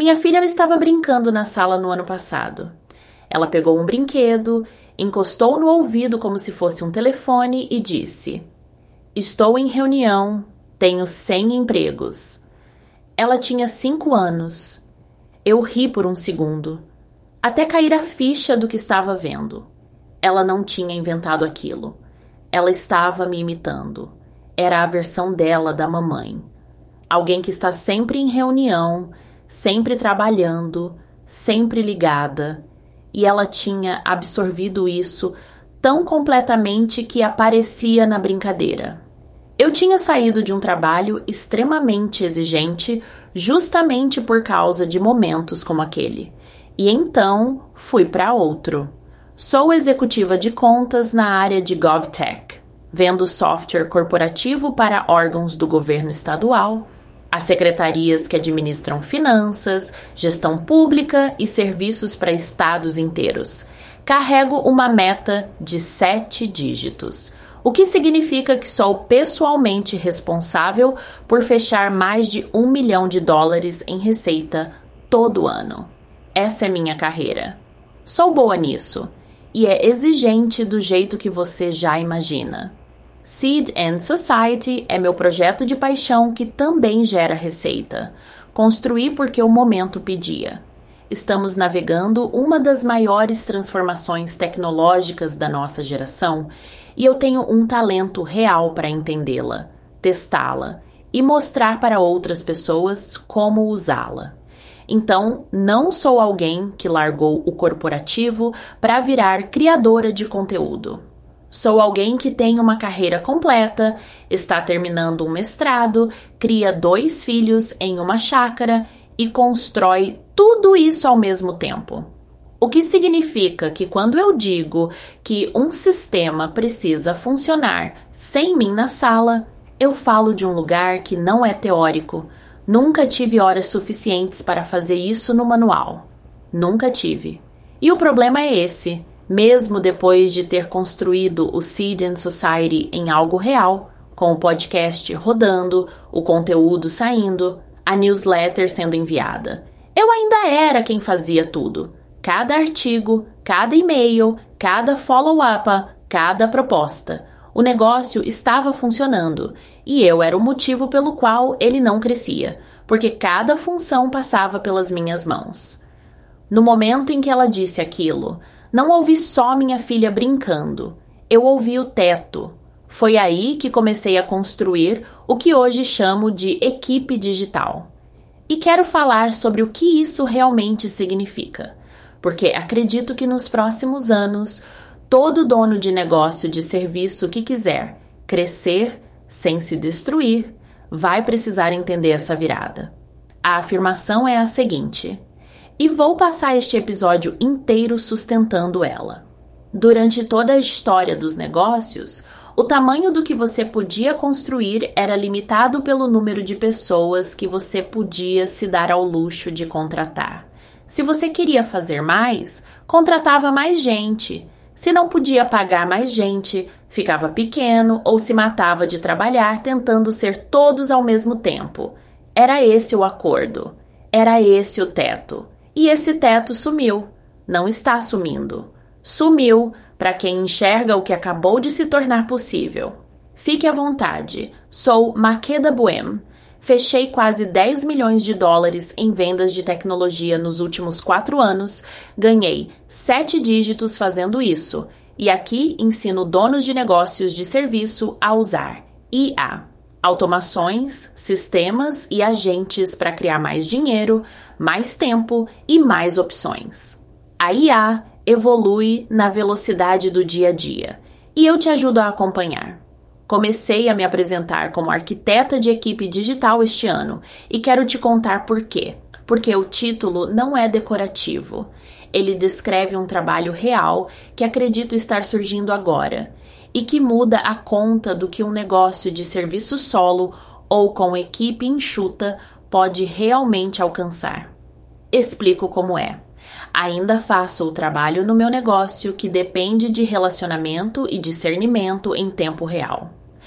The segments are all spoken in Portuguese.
Minha filha estava brincando na sala no ano passado. Ela pegou um brinquedo, encostou no ouvido como se fosse um telefone e disse: "Estou em reunião, tenho 100 empregos." Ela tinha 5 anos. Eu ri por um segundo, até cair a ficha do que estava vendo. Ela não tinha inventado aquilo. Ela estava me imitando. Era a versão dela da mamãe. Alguém que está sempre em reunião, sempre trabalhando, sempre ligada. E ela tinha absorvido isso tão completamente que aparecia na brincadeira. Eu tinha saído de um trabalho extremamente exigente justamente por causa de momentos como aquele. E então fui para outro. Sou executiva de contas na área de GovTech, vendo software corporativo para órgãos do governo estadual, as secretarias que administram finanças, gestão pública e serviços para estados inteiros. Carrego uma meta de 7 dígitos, o que significa que sou pessoalmente responsável por fechar mais de $1 milhão em receita todo ano. Essa é minha carreira. Sou boa nisso, e é exigente do jeito que você já imagina. Seed and Society é meu projeto de paixão que também gera receita. Construí porque o momento pedia. Estamos navegando uma das maiores transformações tecnológicas da nossa geração e eu tenho um talento real para entendê-la, testá-la e mostrar para outras pessoas como usá-la. Então, não sou alguém que largou o corporativo para virar criadora de conteúdo. Sou alguém que tem uma carreira completa, está terminando um mestrado, cria 2 filhos em uma chácara e constrói tudo isso ao mesmo tempo. O que significa que quando eu digo que um sistema precisa funcionar sem mim na sala, eu falo de um lugar que não é teórico. Nunca tive horas suficientes para fazer isso no manual. Nunca tive. E o problema é esse. Mesmo depois de ter construído o Seed and Society em algo real, com o podcast rodando, o conteúdo saindo, a newsletter sendo enviada, eu ainda era quem fazia tudo. Cada artigo, cada e-mail, cada follow-up, cada proposta. O negócio estava funcionando e eu era o motivo pelo qual ele não crescia, porque cada função passava pelas minhas mãos. No momento em que ela disse aquilo, não ouvi só minha filha brincando, eu ouvi o teto. Foi aí que comecei a construir o que hoje chamo de equipe digital. E quero falar sobre o que isso realmente significa, porque acredito que nos próximos anos, todo dono de negócio de serviço que quiser crescer sem se destruir, vai precisar entender essa virada. A afirmação é a seguinte: e vou passar este episódio inteiro sustentando ela. Durante toda a história dos negócios, o tamanho do que você podia construir era limitado pelo número de pessoas que você podia se dar ao luxo de contratar. Se você queria fazer mais, contratava mais gente. Se não podia pagar mais gente, ficava pequeno ou se matava de trabalhar tentando ser todos ao mesmo tempo. Era esse o acordo. Era esse o teto. E esse teto sumiu. Não está sumindo. Sumiu para quem enxerga o que acabou de se tornar possível. Fique à vontade. Sou Makeda Buem. Fechei quase $10 milhões em vendas de tecnologia nos últimos 4 anos. Ganhei 7 dígitos fazendo isso. E aqui ensino donos de negócios de serviço a usar IA. Automações, sistemas e agentes para criar mais dinheiro, mais tempo e mais opções. A IA evolui na velocidade do dia a dia e eu te ajudo a acompanhar. Comecei a me apresentar como arquiteta de equipe digital este ano e quero te contar por quê. Porque o título não é decorativo. Ele descreve um trabalho real que acredito estar surgindo agora e que muda a conta do que um negócio de serviço solo ou com equipe enxuta pode realmente alcançar. Explico como é. Ainda faço o trabalho no meu negócio que depende de relacionamento e discernimento em tempo real.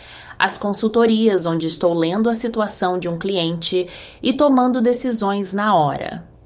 As consultorias onde estou lendo a situação de um cliente e tomando decisões na hora.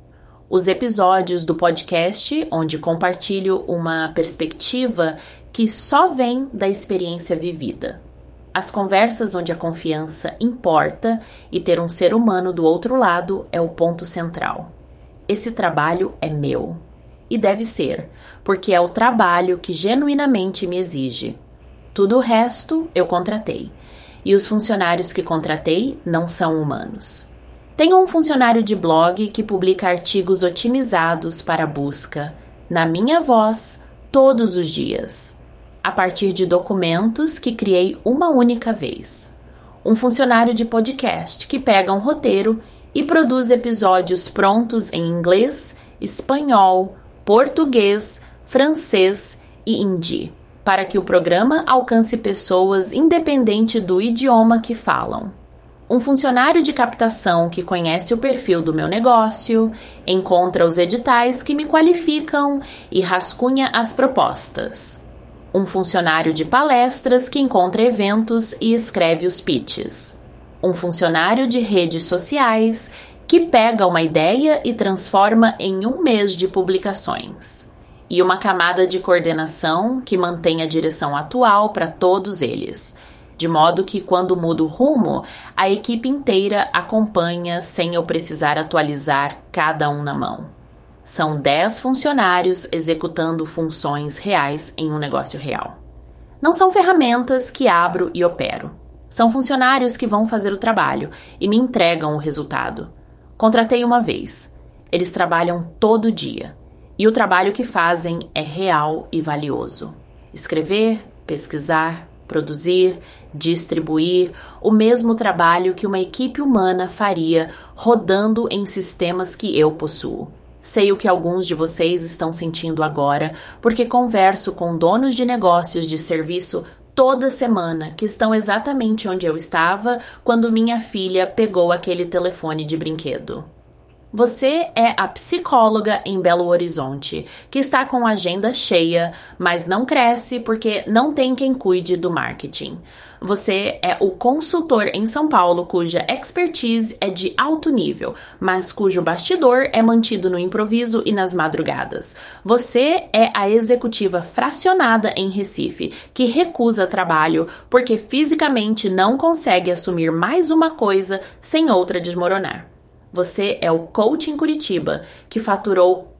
Os episódios do podcast, onde compartilho uma perspectiva que só vem da experiência vivida. As conversas onde a confiança importa e ter um ser humano do outro lado é o ponto central. Esse trabalho é meu. E deve ser, porque é o trabalho que genuinamente me exige. Tudo o resto eu contratei. E os funcionários que contratei não são humanos. Tenho um funcionário de blog que publica artigos otimizados para busca, na minha voz, todos os dias, a partir de documentos que criei uma única vez. Um funcionário de podcast que pega um roteiro e produz episódios prontos em inglês, espanhol, português, francês e hindi, para que o programa alcance pessoas independente do idioma que falam. Um funcionário de captação que conhece o perfil do meu negócio, encontra os editais que me qualificam e rascunha as propostas. Um funcionário de palestras que encontra eventos e escreve os pitches. Um funcionário de redes sociais que pega uma ideia e transforma em um mês de publicações. E uma camada de coordenação que mantém a direção atual para todos eles, de modo que quando mudo o rumo, a equipe inteira acompanha sem eu precisar atualizar cada um na mão. São 10 funcionários executando funções reais em um negócio real. Não são ferramentas que abro e opero. São funcionários que vão fazer o trabalho e me entregam o resultado. Contratei uma vez. Eles trabalham todo dia. E o trabalho que fazem é real e valioso. Escrever, pesquisar, produzir, distribuir, o mesmo trabalho que uma equipe humana faria rodando em sistemas que eu possuo. Sei o que alguns de vocês estão sentindo agora, porque converso com donos de negócios de serviço toda semana que estão exatamente onde eu estava quando minha filha pegou aquele telefone de brinquedo. Você é a psicóloga em Belo Horizonte, que está com a agenda cheia, mas não cresce porque não tem quem cuide do marketing. Você é o consultor em São Paulo, cuja expertise é de alto nível, mas cujo bastidor é mantido no improviso e nas madrugadas. Você é a executiva fracionada em Recife, que recusa trabalho porque fisicamente não consegue assumir mais uma coisa sem outra desmoronar. Você é o coach em Curitiba, que faturou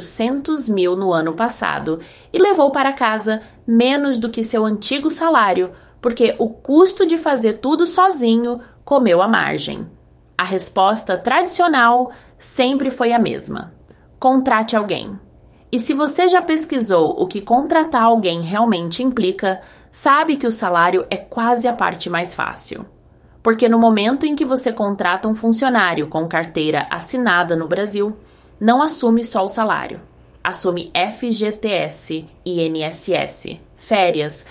400 mil no ano passado e levou para casa menos do que seu antigo salário, porque o custo de fazer tudo sozinho comeu a margem. A resposta tradicional sempre foi a mesma: contrate alguém. E se você já pesquisou o que contratar alguém realmente implica, sabe que o salário é quase a parte mais fácil. Porque no momento em que você contrata um funcionário com carteira assinada no Brasil, não assume só o salário. Assume FGTS, INSS, férias,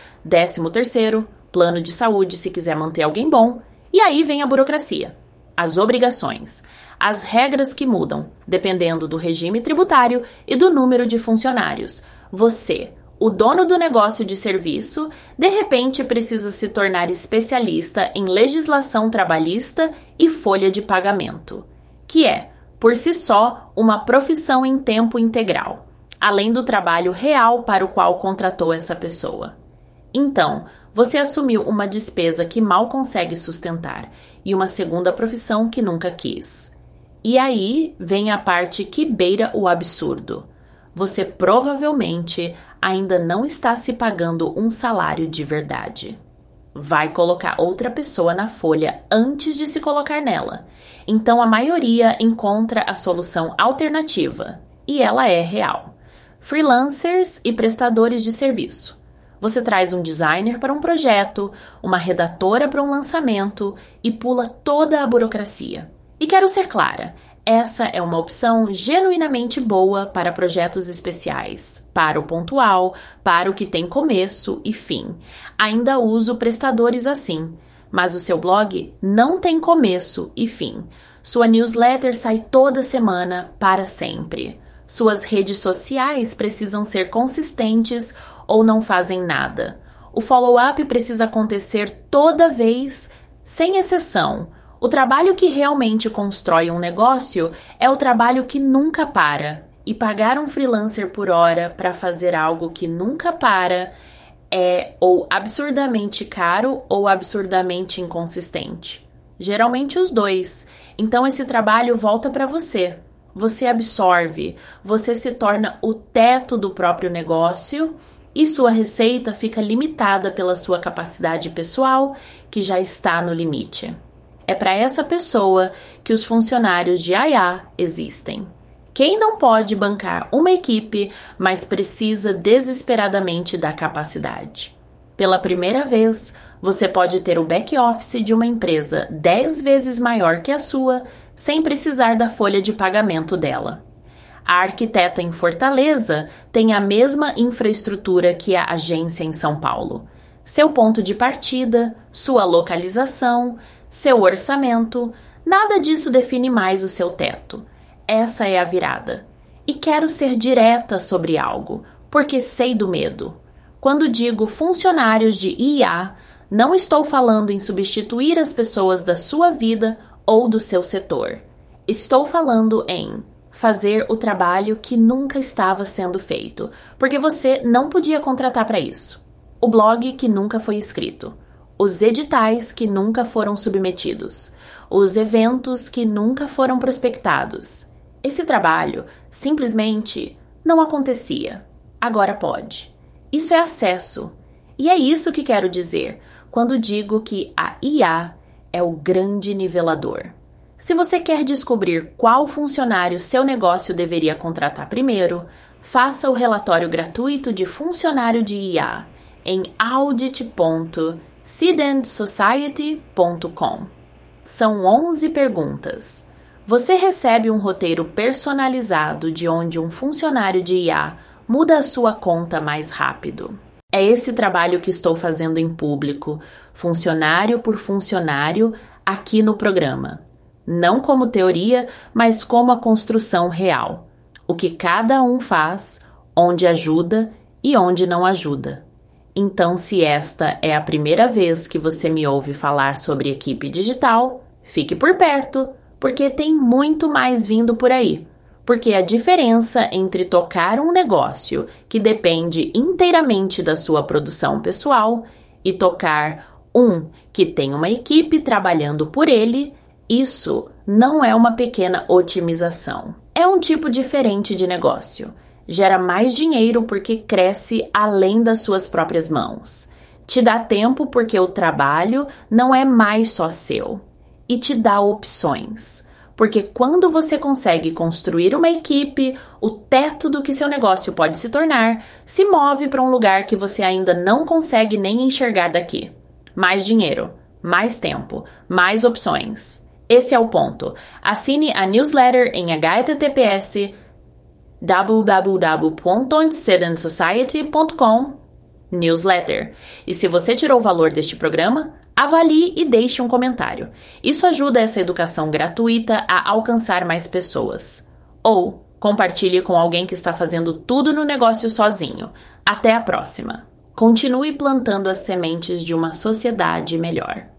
13º, plano de saúde se quiser manter alguém bom, e aí vem a burocracia, as obrigações, as regras que mudam, dependendo do regime tributário e do número de funcionários. Você, o dono do negócio de serviço, de repente precisa se tornar especialista em legislação trabalhista e folha de pagamento, que é, por si só, uma profissão em tempo integral, além do trabalho real para o qual contratou essa pessoa. Então, você assumiu uma despesa que mal consegue sustentar e uma segunda profissão que nunca quis. E aí vem a parte que beira o absurdo. Você provavelmente ainda não está se pagando um salário de verdade. Vai colocar outra pessoa na folha antes de se colocar nela. Então a maioria encontra a solução alternativa, e ela é real. Freelancers e prestadores de serviço. Você traz um designer para um projeto, uma redatora para um lançamento e pula toda a burocracia. E quero ser clara, essa é uma opção genuinamente boa para projetos especiais, para o pontual, para o que tem começo e fim. Ainda uso prestadores assim, mas o seu blog não tem começo e fim. Sua newsletter sai toda semana para sempre. Suas redes sociais precisam ser consistentes ou não fazem nada. O follow-up precisa acontecer toda vez, sem exceção. O trabalho que realmente constrói um negócio é o trabalho que nunca para. E pagar um freelancer por hora para fazer algo que nunca para é ou absurdamente caro ou absurdamente inconsistente. Geralmente os dois. Então esse trabalho volta para você. Você absorve, você se torna o teto do próprio negócio e sua receita fica limitada pela sua capacidade pessoal, que já está no limite. É para essa pessoa que os funcionários de IA existem. Quem não pode bancar uma equipe, mas precisa desesperadamente da capacidade? Pela primeira vez, você pode ter o back-office de uma empresa 10 vezes maior que a sua, sem precisar da folha de pagamento dela. A arquiteta em Fortaleza tem a mesma infraestrutura que a agência em São Paulo. Seu ponto de partida, sua localização, seu orçamento, nada disso define mais o seu teto. Essa é a virada. E quero ser direta sobre algo, porque sei do medo. Quando digo funcionários de IA, não estou falando em substituir as pessoas da sua vida ou do seu setor. Estou falando em fazer o trabalho que nunca estava sendo feito, porque você não podia contratar para isso. O blog que nunca foi escrito. Os editais que nunca foram submetidos. Os eventos que nunca foram prospectados. Esse trabalho simplesmente não acontecia. Agora pode. Isso é acesso. E é isso que quero dizer quando digo que a IA é o grande nivelador. Se você quer descobrir qual funcionário seu negócio deveria contratar primeiro, faça o relatório gratuito de funcionário de IA em audit.seedandsociety.com. São 11 perguntas. Você recebe um roteiro personalizado de onde um funcionário de IA muda a sua conta mais rápido. É esse trabalho que estou fazendo em público, funcionário por funcionário, aqui no programa. Não como teoria, mas como a construção real. O que cada um faz, onde ajuda e onde não ajuda. Então, se esta é a primeira vez que você me ouve falar sobre equipe digital, fique por perto, porque tem muito mais vindo por aí. Porque a diferença entre tocar um negócio que depende inteiramente da sua produção pessoal e tocar um que tem uma equipe trabalhando por ele, isso não é uma pequena otimização. É um tipo diferente de negócio. Gera mais dinheiro porque cresce além das suas próprias mãos. Te dá tempo porque o trabalho não é mais só seu. E te dá opções. Porque quando você consegue construir uma equipe, o teto do que seu negócio pode se tornar se move para um lugar que você ainda não consegue nem enxergar daqui. Mais dinheiro, mais tempo, mais opções. Esse é o ponto. Assine a newsletter em https www.seedandsociety.com newsletter. E se você tirou o valor deste programa, avalie e deixe um comentário. Isso ajuda essa educação gratuita a alcançar mais pessoas. Ou compartilhe com alguém que está fazendo tudo no negócio sozinho. Até a próxima. Continue plantando as sementes de uma sociedade melhor.